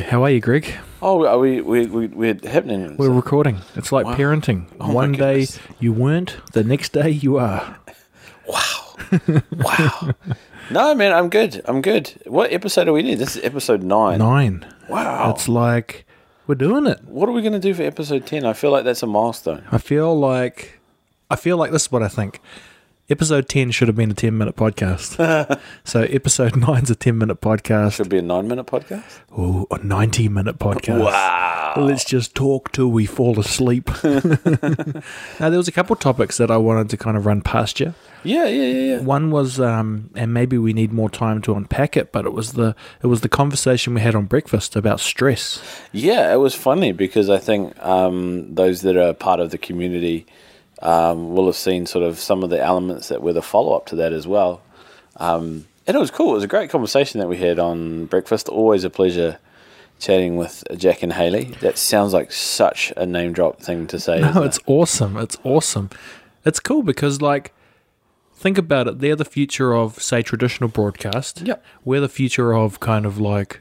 How are you, Greg? Oh, we're happening. We're recording. It's like parenting. Oh, One my day goodness. you weren't, the next day you are. Wow. No, man, I'm good. What episode are we in? This is episode 9. 9. Wow. It's like, we're doing it. What are we going to do for episode 10? I feel like that's a milestone. I feel like this is what I think. Episode 10 should have been a 10-minute podcast. So episode 9 is a 10-minute podcast. Should be a 9-minute podcast. Oh, a 90-minute podcast. Wow. Let's just talk till we fall asleep. Now, there was a couple topics that I wanted to kind of run past you. Yeah. One was, and maybe we need more time to unpack it, but it was the conversation we had on breakfast about stress. Yeah, it was funny because I think those that are part of the community will have seen sort of some of the elements that were the follow-up to that as well. And it was cool. It was a great conversation that we had on breakfast. Always a pleasure chatting with Jack and Haley. That sounds like such a name-drop thing to say. No, it's awesome. It's awesome. It's cool because, like, think about it. They're the future of, say, traditional broadcast. Yep. We're the future of kind of like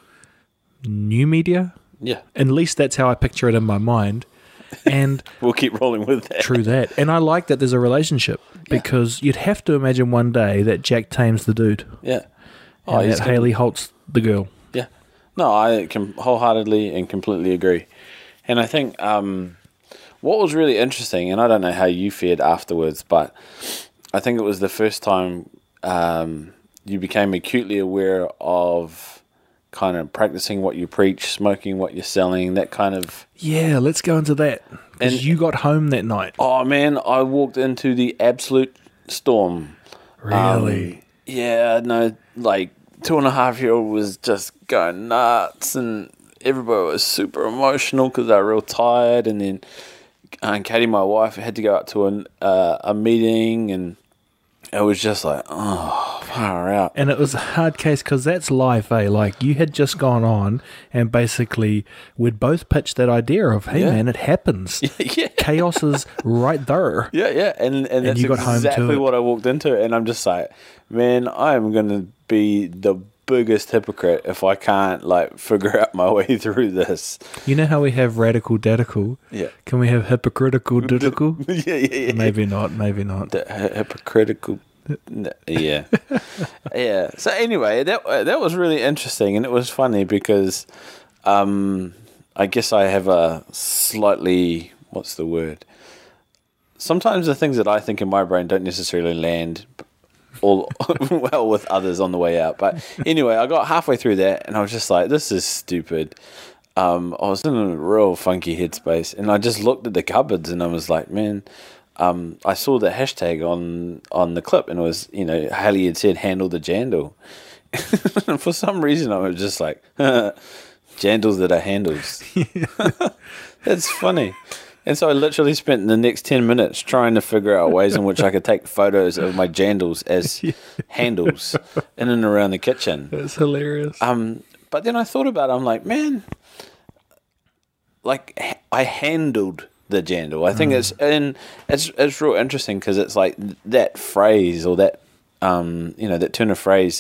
new media. Yeah. At least that's how I picture it in my mind. And We'll keep rolling with that. true that. And I like that there's a relationship because you'd have to imagine one day that Jack Tame's the dude Yeah. and that Haley Holt's the girl. Yeah. No, I can wholeheartedly and completely agree. And I think what was really interesting, and I don't know how you fared afterwards, but I think it was the first time you became acutely aware of kind of practicing what you preach, smoking what you're selling, that kind of... Yeah, let's go into that. And- Because you got home that night. Oh, man, I walked into the absolute storm. Really? Yeah, no, like 2.5-year-old was just going nuts and everybody was super emotional because they were real tired. And then Katie, my wife, had to go out to a meeting and it was just like, oh, far out. And it was a hard case because that's life, eh? Like, you had just gone on and basically we'd both pitched that idea of, hey, Yeah. man, it happens. Yeah. Chaos is right there. Yeah. And that's you got home to exactly it. what I walked into. And I'm just like, man, I am going to be the biggest hypocrite if I can't, like, figure out my way through this. You know how we have radical dadical? Yeah. Can we have hypocritical didical? Yeah. Maybe not. The hypocritical. Yeah. Yeah. So anyway, that was really interesting, and it was funny because I guess I have a slightly, what's the word? Sometimes the things that I think in my brain don't necessarily land all well with others on the way out. But anyway, I got halfway through that, and I was just like, this is stupid. I was in a real funky headspace, and I just looked at the cupboards, and I was like, man... I saw the hashtag on the clip, and it was, Haley had said, handle the jandal. And for some reason, I was just like, jandals that are handles. That's funny. And so I literally spent the next 10 minutes trying to figure out ways in which I could take photos of my jandals as handles in and around the kitchen. That's hilarious. But then I thought about it. I'm like, man, like, I handled the jandal. I think it's real interesting because it's like that phrase or that that turn of phrase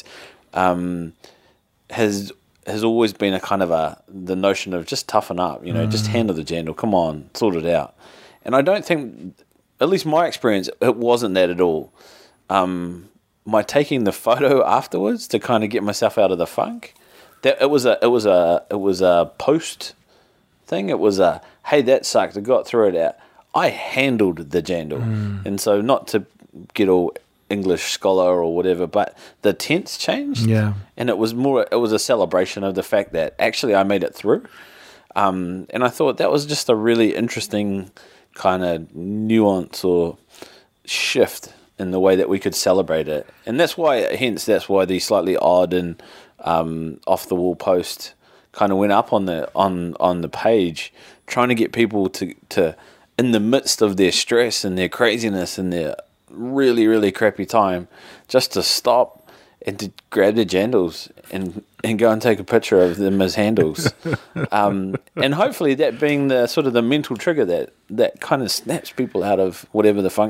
has always been a kind of the notion of just toughen up, just handle the jandal, come on, sort it out. And I don't think, at least my experience, it wasn't that at all. My taking the photo afterwards to kind of get myself out of the funk, that it was a post thing. It was a, hey, that sucked, I got through it out. I handled the jandal. And so not to get all English scholar or whatever, but the tense changed. Yeah. And it was a celebration of the fact that actually I made it through. And I thought that was just a really interesting kind of nuance or shift in the way that we could celebrate it. And that's why the slightly odd and off the wall post kind of went up on the page, trying to get people to in the midst of their stress and their craziness and their really, really crappy time, just to stop and to grab their jandals and go and take a picture of them as handles. And hopefully that being the sort of the mental trigger that kind of snaps people out of whatever the funk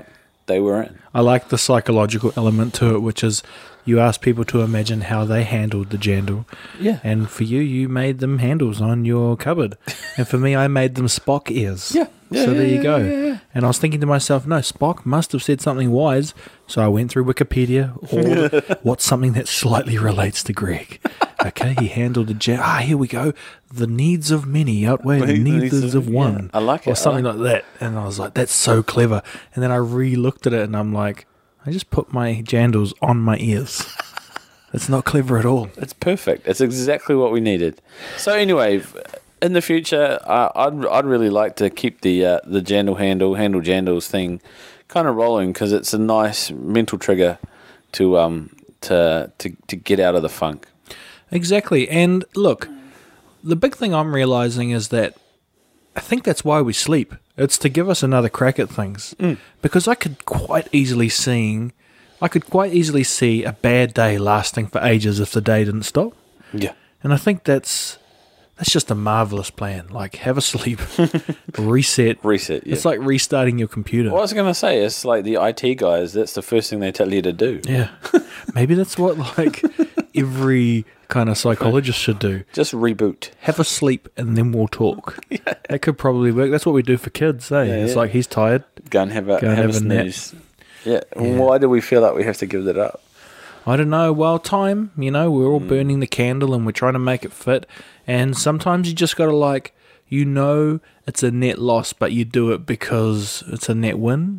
they were in. I like the psychological element to it, which is you ask people to imagine how they handled the jandal. Yeah. And for you, you made them handles on your cupboard. And for me, I made them Spock ears. Yeah. So there you go. Yeah. And I was thinking to myself, no, Spock must have said something wise. So I went through Wikipedia, or what's something that slightly relates to Greg. Okay, he handled the here we go. The needs of many outweigh the needs of one. I like it. Or something like that. And I was like, that's so clever. And then I re-looked at it and I'm like, I just put my jandals on my ears. That's not clever at all. It's perfect. It's exactly what we needed. So anyway, in the future, I'd really like to keep the jandal handle jandals thing kind of rolling, because it's a nice mental trigger to get out of the funk. Exactly. And look, the big thing I'm realizing is that I think that's why we sleep. It's to give us another crack at things. Because I could quite easily see a bad day lasting for ages if the day didn't stop. Yeah. And I think that's just a marvelous plan. Like, have a sleep, reset. Reset, yeah. It's like restarting your computer. Well, I was going to say, it's like the IT guys, that's the first thing they tell you to do. Yeah. Maybe that's what, like, every kind of psychologist should do. Just reboot. Have a sleep and then we'll talk. Yeah. That could probably work. That's what we do for kids, eh? It's like, he's tired. Go and have a snooze. Yeah. Yeah. Why do we feel like we have to give that up? I don't know. Well, time, we're all burning the candle and we're trying to make it fit. And sometimes you just got to it's a net loss, but you do it because it's a net win,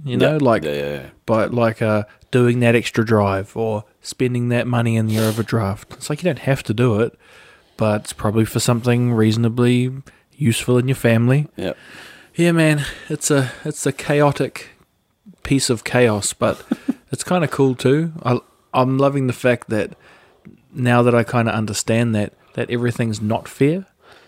But doing that extra drive or spending that money in the overdraft. It's like you don't have to do it, but it's probably for something reasonably useful in your family. Yeah. Yeah, man. It's a chaotic piece of chaos, but it's kind of cool too. I'm loving the fact that now that I kind of understand that everything's not fair.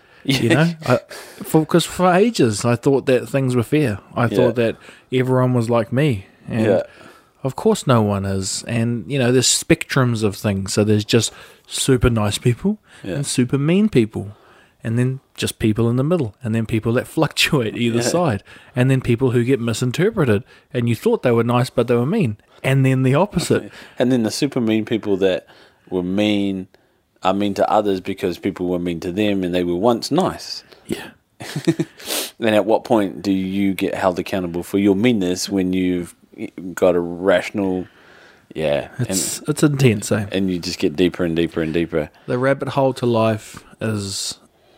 Because for ages I thought that things were fair. I thought that everyone was like me, and of course no one is. And there's spectrums of things. So there's just super nice people and super mean people, and then just people in the middle, and then people that fluctuate either side, and then people who get misinterpreted, and you thought they were nice but they were mean, and then the opposite. And then the super mean people that were mean are mean to others because people were mean to them and they were once nice. Yeah. Then at what point do you get held accountable for your meanness when you've got a rational... Yeah. It's intense, eh? And you just get deeper and deeper and deeper. The rabbit hole to life is,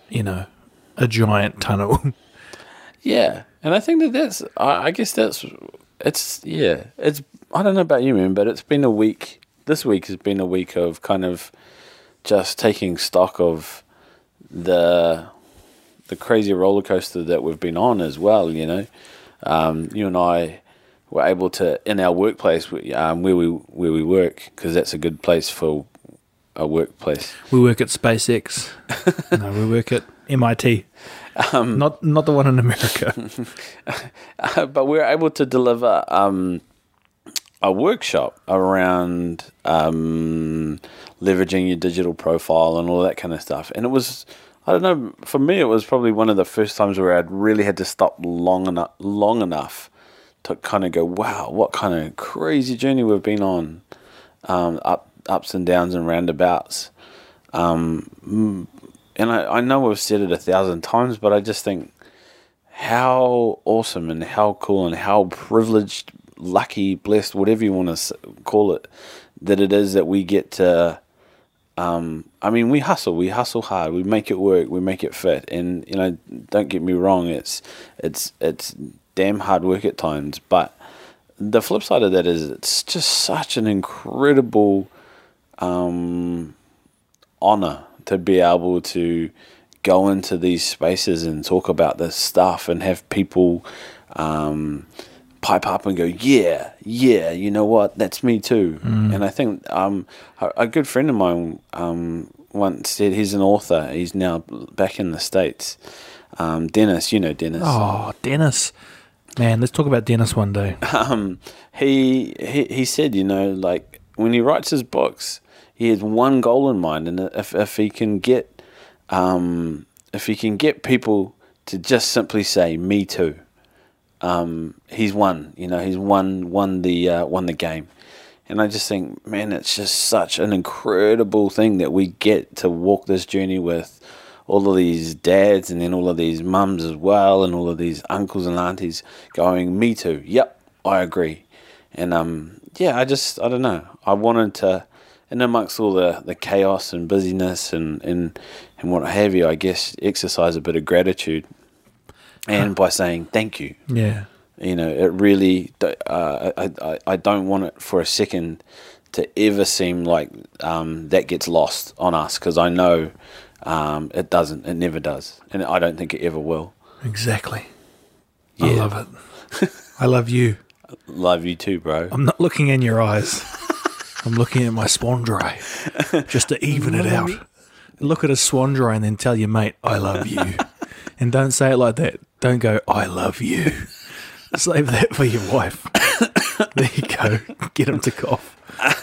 a giant tunnel. Yeah. And I think that's... I guess that's... It's... I don't know about you, man, but it's been a week... This week has been a week of kind of just taking stock of the crazy roller coaster that we've been on as well, You and I were able to, in our workplace, where we work, because that's a good place for a workplace. We work at SpaceX. No, we work at MIT. Not the one in America. But we were able to deliver a workshop around leveraging your digital profile and all that kind of stuff. And it was, I don't know, for me it was probably one of the first times where I'd really had to stop long enough to kind of go, wow, what kind of crazy journey we've been on, ups and downs and roundabouts. And I know we've said it 1,000 times, but I just think how awesome and how cool and how privileged, lucky, blessed, whatever you want to call it, that it is that we get to... we hustle hard, we make it work, we make it fit, and don't get me wrong, it's damn hard work at times, but the flip side of that is it's just such an incredible honor to be able to go into these spaces and talk about this stuff and have people pipe up and go, yeah, you know what, that's me too. And I think a good friend of mine once said, he's an author, he's now back in the States, Dennis, Dennis. Oh, Dennis. Man, let's talk about Dennis one day. He said, like when he writes his books, he has one goal in mind, and if he can get people to just simply say, me too, he's won. He's won the game. And I just think, man, it's just such an incredible thing that we get to walk this journey with all of these dads and then all of these mums as well, and all of these uncles and aunties going, me too. Yep, I agree. And I don't know. I wanted to, and amongst all the chaos and busyness and what have you, I guess exercise a bit of gratitude, and by saying thank you. Yeah. It really, I don't want it for a second to ever seem like that gets lost on us, because I know it doesn't. It never does. And I don't think it ever will. Exactly. Yeah. I love it. I love you. Love you too, bro. I'm not looking in your eyes. I'm looking at my swan dry just to even it out. Look at a swan dry and then tell your mate, I love you. And don't say it like that. Don't go, I love you. Save that for your wife. There you go. Get him to cough.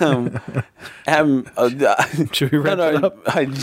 Should we wrap it up?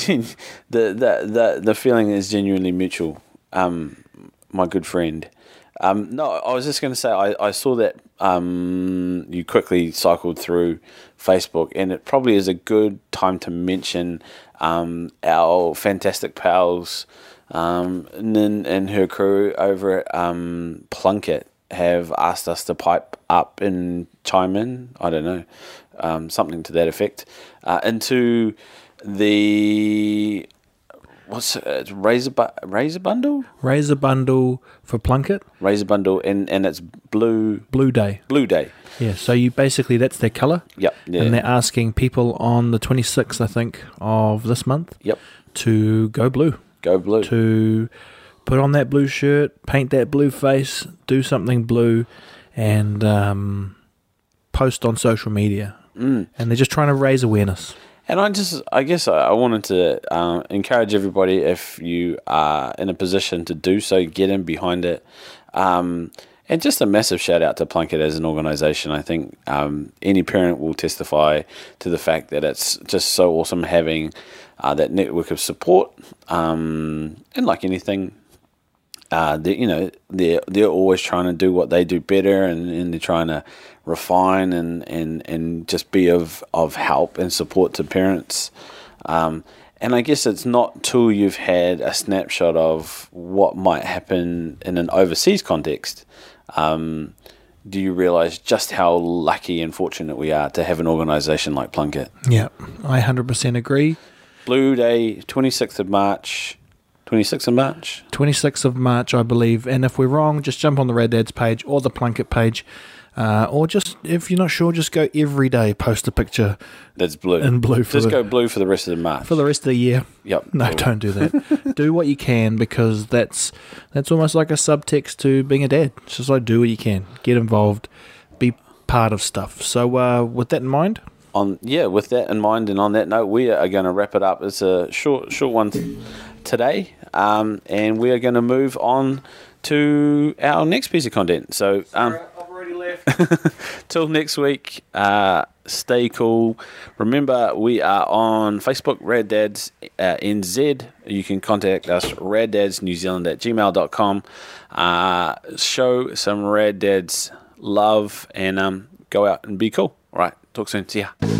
The feeling is genuinely mutual, my good friend. No, I was just going to say, I saw that you quickly cycled through Facebook, and it probably is a good time to mention our fantastic pals, Nin and her crew over at Plunkett have asked us to pipe up and chime in, I don't know, something to that effect, into the... What's it? Razor Bundle? Razor Bundle for Plunkett. Razor Bundle, and it's Blue Day. Blue Day. Yeah, so you basically, that's their colour. Yep. Yeah. And they're asking people on the 26th, I think, of this month. Yep. To go blue. Go blue. To put on that blue shirt, paint that blue face, do something blue, and post on social media. And they're just trying to raise awareness. And I guess I wanted to encourage everybody, if you are in a position to do so, get in behind it. And just a massive shout out to Plunkett as an organisation. I think any parent will testify to the fact that it's just so awesome having that network of support. And like anything, they're always trying to do what they do better, and they're trying to refine and just be of help and support to parents. And I guess it's not till you've had a snapshot of what might happen in an overseas context do you realise just how lucky and fortunate we are to have an organisation like Plunkett. Yeah, I 100% agree. Blue Day, 26th of March. 26th of March? 26th of March, I believe. And if we're wrong, just jump on the Rad Dads page or the Plunkett page. Or just, if you're not sure, just go every day, post a picture. That's blue. In blue. Go blue for the rest of the March. For the rest of the year. Yep. No, don't do that. Do what you can, because that's almost like a subtext to being a dad. It's just like, do what you can. Get involved. Be part of stuff. So with that in mind... with that in mind, and on that note, we are going to wrap it up. It's a short one today, and we are going to move on to our next piece of content. So, I've already left. Till next week, stay cool. Remember, we are on Facebook, Rad Dads NZ. You can contact us, raddadsnewzealand@gmail.com. Show some Rad Dads love, and go out and be cool. All right, talk soon. See ya.